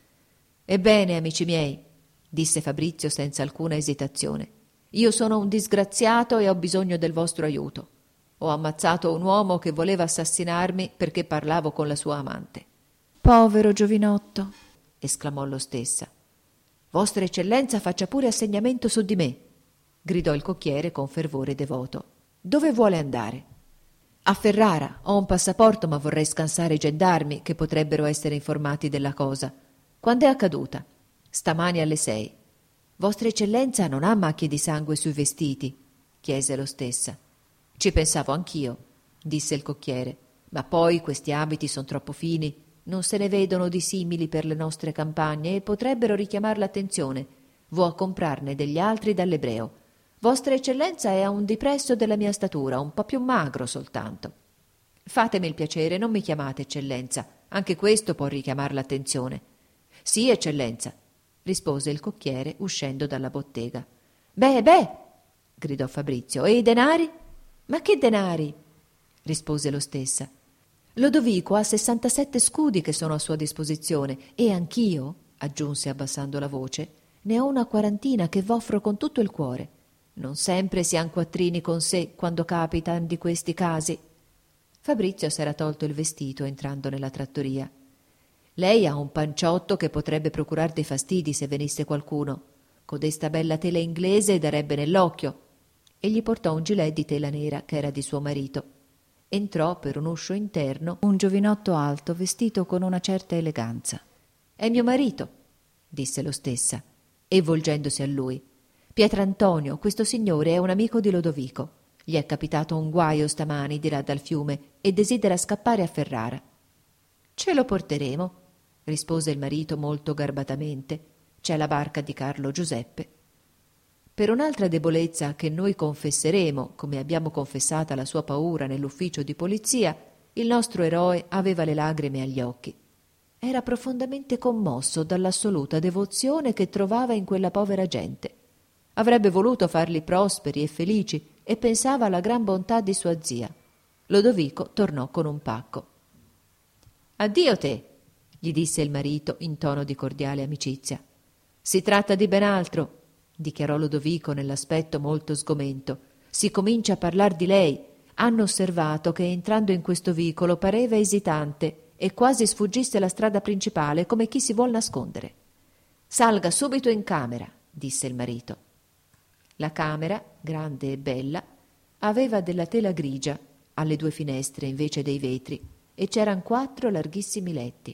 «Ebbene, amici miei», disse Fabrizio senza alcuna esitazione, «io sono un disgraziato e ho bisogno del vostro aiuto. Ho ammazzato un uomo che voleva assassinarmi perché parlavo con la sua amante». «Povero giovinotto», esclamò lo stessa. «Vostra eccellenza faccia pure assegnamento su di me», gridò il cocchiere con fervore devoto. «Dove vuole andare?» «A Ferrara. Ho un passaporto, ma vorrei scansare i gendarmi che potrebbero essere informati della cosa. Quando è accaduta?» «Stamani alle sei». «Vostra eccellenza non ha macchie di sangue sui vestiti?» chiese lo stessa. «Ci pensavo anch'io», disse il cocchiere, «ma poi questi abiti son troppo fini, non se ne vedono di simili per le nostre campagne e potrebbero richiamar l'attenzione. Vo a comprarne degli altri dall'ebreo. Vostra eccellenza è a un dipresso della mia statura, un po' più magro soltanto». «Fatemi il piacere, non mi chiamate eccellenza, anche questo può richiamar l'attenzione». «Sì, eccellenza», rispose il cocchiere uscendo dalla bottega. «Beh, beh», gridò Fabrizio, «e i denari?» «Ma che denari?» rispose lo stessa. «Lodovico ha sessantasette scudi che sono a sua disposizione e anch'io», aggiunse abbassando la voce, «ne ho una quarantina che v'offro con tutto il cuore. Non sempre si han quattrini con sé quando capitan di questi casi». Fabrizio s'era tolto il vestito entrando nella trattoria. «Lei ha un panciotto che potrebbe procurar dei fastidi se venisse qualcuno. Codesta bella tela inglese darebbe nell'occhio». E gli portò un gilet di tela nera che era di suo marito. Entrò per un uscio interno un giovinotto alto vestito con una certa eleganza. «È mio marito», disse lo stessa, e volgendosi a lui: «Pietrantonio, questo signore è un amico di Lodovico. Gli è capitato un guaio stamani di là dal fiume e desidera scappare a Ferrara». «Ce lo porteremo», rispose il marito molto garbatamente. «C'è la barca di Carlo Giuseppe». Per un'altra debolezza che noi confesseremo, come abbiamo confessata la sua paura nell'ufficio di polizia, il nostro eroe aveva le lagrime agli occhi. Era profondamente commosso dall'assoluta devozione che trovava in quella povera gente. Avrebbe voluto farli prosperi e felici e pensava alla gran bontà di sua zia. Lodovico tornò con un pacco. «Addio te», gli disse il marito in tono di cordiale amicizia. «Si tratta di ben altro», dichiarò Lodovico nell'aspetto molto sgomento. «Si comincia a parlar di lei. Hanno osservato che entrando in questo vicolo pareva esitante e quasi sfuggisse la strada principale come chi si vuol nascondere». «Salga subito in camera», disse il marito. La camera, grande e bella, aveva della tela grigia alle due finestre invece dei vetri e c'eran quattro larghissimi letti.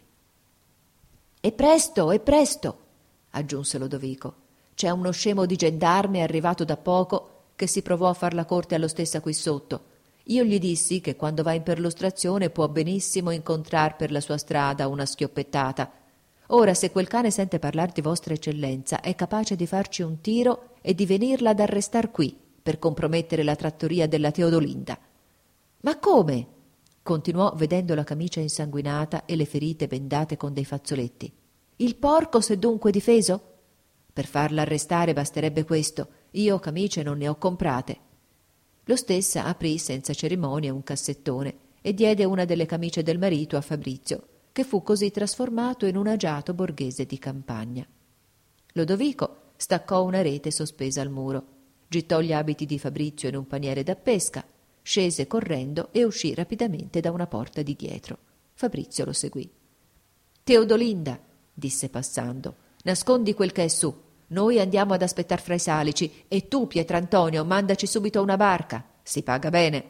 «E presto, e presto», aggiunse Lodovico. «C'è uno scemo di gendarme arrivato da poco che si provò a far la corte allo stessa qui sotto. Io gli dissi che quando va in perlustrazione può benissimo incontrar per la sua strada una schioppettata. Ora, se quel cane sente parlar di vostra eccellenza, è capace di farci un tiro e di venirla ad arrestar qui per compromettere la trattoria della Teodolinda». «Ma come?» continuò vedendo la camicia insanguinata e le ferite bendate con dei fazzoletti. «Il porco s'è dunque difeso?» «Per farla arrestare basterebbe questo. Io camicie non ne ho comprate». Lo stessa aprì senza cerimonia un cassettone e diede una delle camicie del marito a Fabrizio, che fu così trasformato in un agiato borghese di campagna. Lodovico staccò una rete sospesa al muro, gittò gli abiti di Fabrizio in un paniere da pesca, scese correndo e uscì rapidamente da una porta di dietro. Fabrizio lo seguì. «Teodolinda», disse passando, «nascondi quel che è su. Noi andiamo ad aspettar fra i salici e tu, Pietrantonio, mandaci subito una barca. Si paga bene».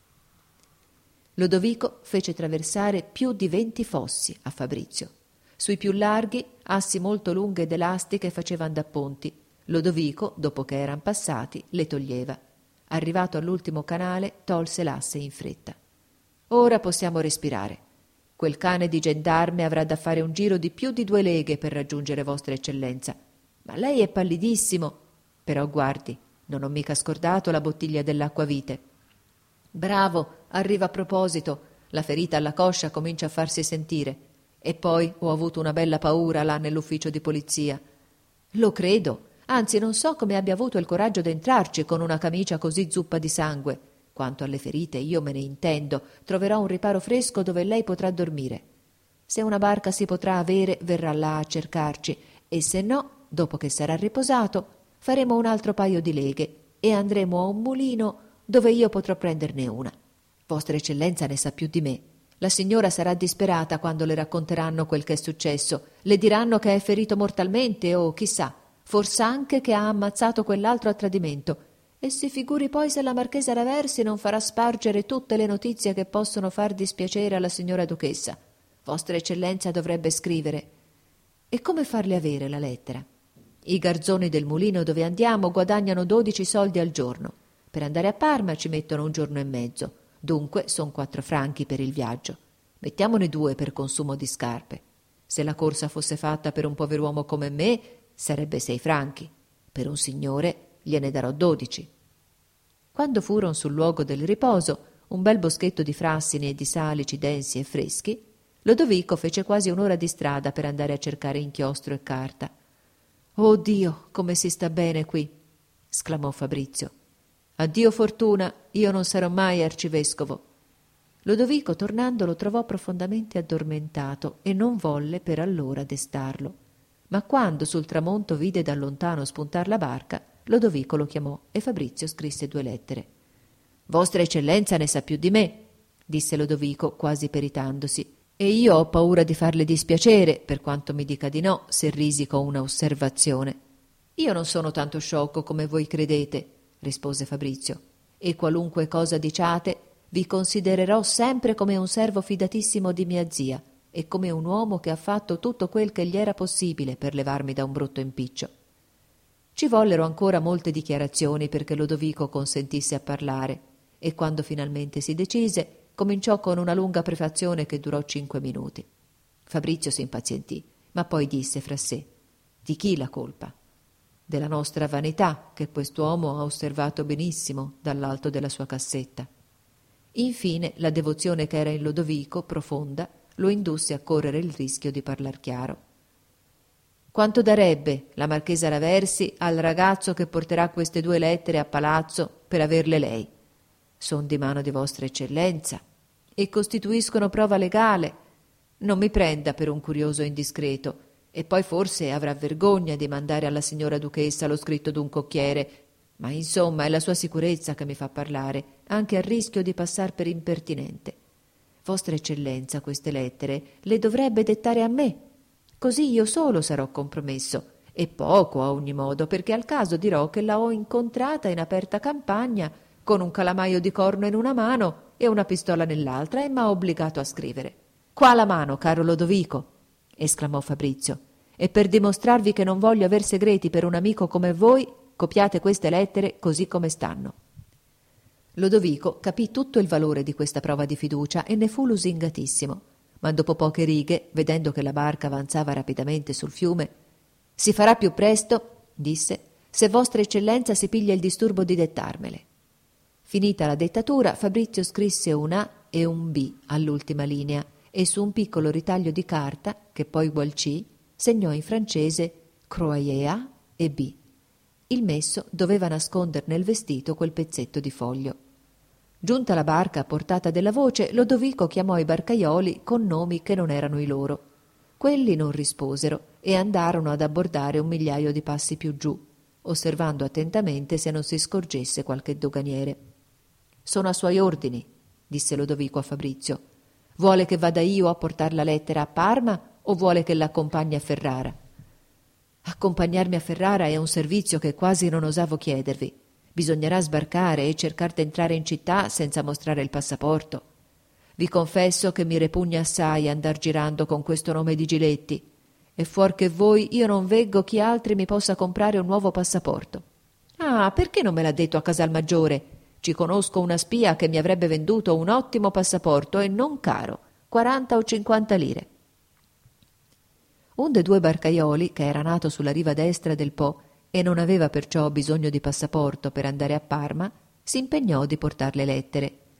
Lodovico fece traversare più di venti fossi a Fabrizio. Sui più larghi, assi molto lunghe ed elastiche facevan da ponti. Lodovico, dopo che eran passati, le toglieva. Arrivato all'ultimo canale, tolse l'asse in fretta. «Ora possiamo respirare. Quel cane di gendarme avrà da fare un giro di più di due leghe per raggiungere vostra eccellenza. Ma lei è pallidissimo. Però guardi, non ho mica scordato la bottiglia dell'acquavite». «Bravo, arriva a proposito. La ferita alla coscia comincia a farsi sentire. E poi ho avuto una bella paura là nell'ufficio di polizia. Lo credo, anzi non so come abbia avuto il coraggio d'entrarci con una camicia così zuppa di sangue. Quanto alle ferite io me ne intendo, troverò un riparo fresco dove lei potrà dormire. Se una barca si potrà avere, verrà là a cercarci, e se no, dopo che sarà riposato, faremo un altro paio di leghe e andremo a un mulino dove io potrò prenderne una. Vostra Eccellenza ne sa più di me. La signora sarà disperata quando le racconteranno quel che è successo. Le diranno che è ferito mortalmente o, chissà, fors'anche che ha ammazzato quell'altro a tradimento. E si figuri poi se la marchesa Raversi non farà spargere tutte le notizie che possono far dispiacere alla signora duchessa. Vostra Eccellenza dovrebbe scrivere. E come farle avere la lettera? I garzoni del mulino dove andiamo guadagnano dodici soldi al giorno. Per andare a Parma ci mettono un giorno e mezzo. Dunque son quattro franchi per il viaggio. Mettiamone due per consumo di scarpe. Se la corsa fosse fatta per un pover'uomo come me, sarebbe sei franchi. Per un signore gliene darò dodici. Quando furono sul luogo del riposo, un bel boschetto di frassini e di salici densi e freschi, Lodovico fece quasi un'ora di strada per andare a cercare inchiostro e carta. «Oh Dio, come si sta bene qui!» sclamò Fabrizio. «Addio fortuna, io non sarò mai arcivescovo». Lodovico, tornando, lo trovò profondamente addormentato e non volle per allora destarlo. Ma quando sul tramonto vide da lontano spuntar la barca, Lodovico lo chiamò e Fabrizio scrisse due lettere. «Vostra Eccellenza ne sa più di me», disse Lodovico quasi peritandosi, «e io ho paura di farle dispiacere, per quanto mi dica di no, se risico una osservazione». «Io non sono tanto sciocco come voi credete», rispose Fabrizio, «e qualunque cosa diciate vi considererò sempre come un servo fidatissimo di mia zia e come un uomo che ha fatto tutto quel che gli era possibile per levarmi da un brutto impiccio». Ci vollero ancora molte dichiarazioni perché Lodovico consentisse a parlare, e quando finalmente si decise, cominciò con una lunga prefazione che durò cinque minuti. Fabrizio si impazientì, ma poi disse fra sé: «Di chi la colpa?» «Della nostra vanità, che quest'uomo ha osservato benissimo dall'alto della sua cassetta». Infine la devozione che era in Lodovico, profonda, lo indusse a correre il rischio di parlar chiaro. «Quanto darebbe la marchesa Raversi al ragazzo che porterà queste due lettere a palazzo per averle lei? Son di mano di vostra Eccellenza e costituiscono prova legale. Non mi prenda per un curioso indiscreto, e poi forse avrà vergogna di mandare alla signora duchessa lo scritto d'un cocchiere, ma insomma è la sua sicurezza che mi fa parlare, anche a rischio di passar per impertinente. Vostra Eccellenza queste lettere le dovrebbe dettare a me, così io solo sarò compromesso, e poco a ogni modo, perché al caso dirò che la ho incontrata in aperta campagna con un calamaio di corno in una mano e una pistola nell'altra e m'ha obbligato a scrivere. Qua la mano, caro Lodovico!» esclamò Fabrizio, «e per dimostrarvi che non voglio aver segreti per un amico come voi, copiate queste lettere così come stanno». Lodovico capì tutto il valore di questa prova di fiducia e ne fu lusingatissimo, ma dopo poche righe, vedendo che la barca avanzava rapidamente sul fiume, «Si farà più presto», disse, «se vostra Eccellenza si piglia il disturbo di dettarmele». Finita la dettatura, Fabrizio scrisse un A e un B all'ultima linea e su un piccolo ritaglio di carta, che poi gualcì, segnò in francese «Croyez A» e B. Il messo doveva nasconder nel vestito quel pezzetto di foglio. Giunta la barca a portata della voce, Lodovico chiamò i barcaioli con nomi che non erano i loro. Quelli non risposero e andarono ad abbordare un migliaio di passi più giù, osservando attentamente se non si scorgesse qualche doganiere. «Sono a suoi ordini», disse Lodovico a Fabrizio. «Vuole che vada io a portar la lettera a Parma o vuole che l'accompagni a Ferrara?» «Accompagnarmi a Ferrara è un servizio che quasi non osavo chiedervi. Bisognerà sbarcare e cercar d'entrare in città senza mostrare il passaporto. Vi confesso che mi repugna assai andar girando con questo nome di Giletti, e fuor che voi io non veggo chi altri mi possa comprare un nuovo passaporto». «Ah, perché non me l'ha detto a Casalmaggiore? Ci conosco una spia che mi avrebbe venduto un ottimo passaporto e non caro, quaranta o cinquanta lire». Un dei due barcaioli, che era nato sulla riva destra del Po e non aveva perciò bisogno di passaporto per andare a Parma, si impegnò di portar le lettere.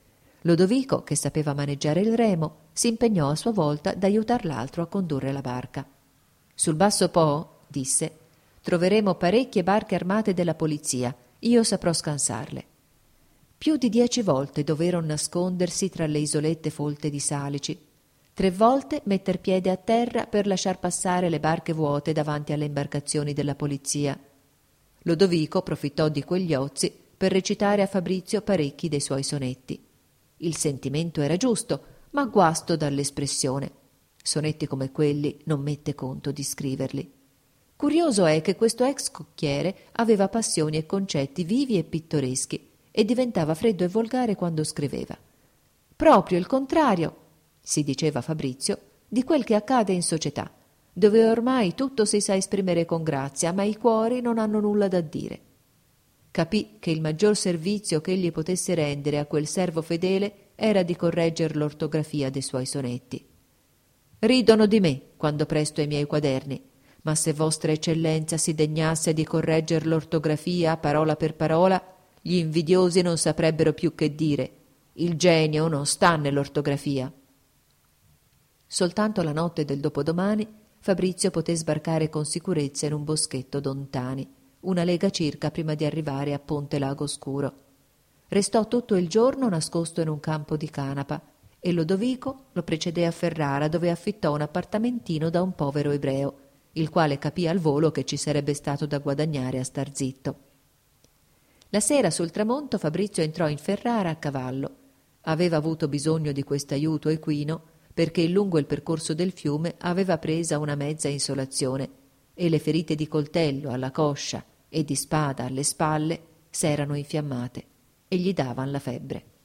Lodovico, che sapeva maneggiare il remo, si impegnò a sua volta d'aiutar l'altro a condurre la barca. «Sul basso Po», disse, «troveremo parecchie barche armate della polizia. Io saprò scansarle». Più di dieci volte doveron nascondersi tra le isolette folte di salici. Tre volte metter piede a terra per lasciar passare le barche vuote davanti alle imbarcazioni della polizia. Lodovico profittò di quegli ozi per recitare a Fabrizio parecchi dei suoi sonetti. Il sentimento era giusto, ma guasto dall'espressione. Sonetti come quelli non mette conto di scriverli. Curioso è che questo ex cocchiere aveva passioni e concetti vivi e pittoreschi e diventava freddo e volgare quando scriveva. Proprio il contrario, si diceva Fabrizio, di quel che accade in società, dove ormai tutto si sa esprimere con grazia, ma i cuori non hanno nulla da dire. Capì che il maggior servizio che egli potesse rendere a quel servo fedele era di corregger l'ortografia dei suoi sonetti. «Ridono di me quando presto ai miei quaderni, ma se vostra eccellenza si degnasse di corregger l'ortografia parola per parola, gli invidiosi non saprebbero più che dire. Il genio non sta nell'ortografia». Soltanto la notte del dopodomani Fabrizio poté sbarcare con sicurezza in un boschetto d'Ontani, una lega circa prima di arrivare a Ponte Lago Scuro. Restò tutto il giorno nascosto in un campo di canapa e Lodovico lo precedé a Ferrara, dove affittò un appartamentino da un povero ebreo, il quale capì al volo che ci sarebbe stato da guadagnare a star zitto. La sera sul tramonto Fabrizio entrò in Ferrara a cavallo. Aveva avuto bisogno di quest'aiuto equino perché lungo il percorso del fiume aveva presa una mezza insolazione e le ferite di coltello alla coscia e di spada alle spalle s'erano infiammate e gli davan la febbre.